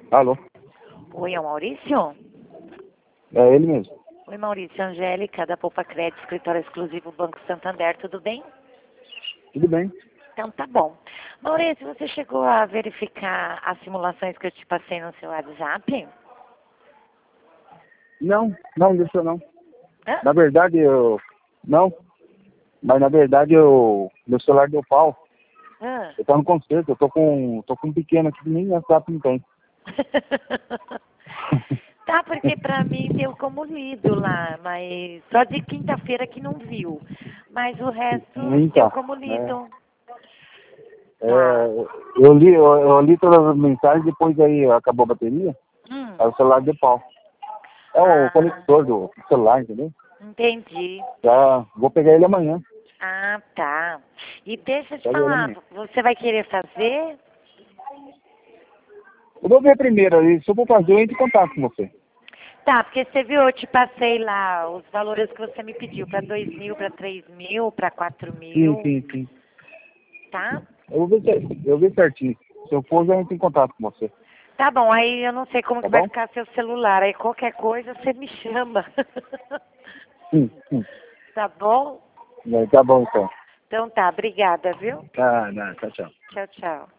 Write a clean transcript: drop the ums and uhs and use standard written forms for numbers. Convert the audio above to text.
Alô? Oi, é o Maurício? É ele mesmo. Oi, Maurício. Angélica, da Poupa Crédito, escritório exclusivo Banco Santander, tudo bem? Tudo bem? Então tá bom. Maurício, você chegou a verificar as simulações que eu te passei no seu WhatsApp? Não, deixa não. Hã? Na verdade, Não, mas na verdade, Meu celular deu pau. Hã? Eu tô no concerto, tô com um pequeno aqui que nem WhatsApp não tem. Tá, porque pra mim deu como lido lá, mas só de quinta-feira que não viu. Mas o resto deu Então, como é, lido. é, Tá. eu li todas as mensagens, depois aí acabou a bateria, Hum. aí o celular deu pau. É o Ah, conector do celular, entendeu? entendi. Já vou pegar ele amanhã. Ah, tá. E deixa eu te Pega ele falar, amanhã. você vai querer fazer? Eu vou ver primeiro aí, se eu for fazer, eu entro em contato com você. Tá, porque você viu, eu te passei lá os valores que você me pediu, para 2.000, para 3.000, para quatro Sim, mil, sim, sim. tá? Eu vou ver certinho. Se eu for, já entro em contato com você. Tá bom, aí eu não sei como Tá que vai bom? ficar seu celular, aí qualquer coisa você me chama. Sim, sim. Tá bom? Tá bom, então. Então tá, obrigada, viu? Tá, tchau, tchau. Tchau, tchau.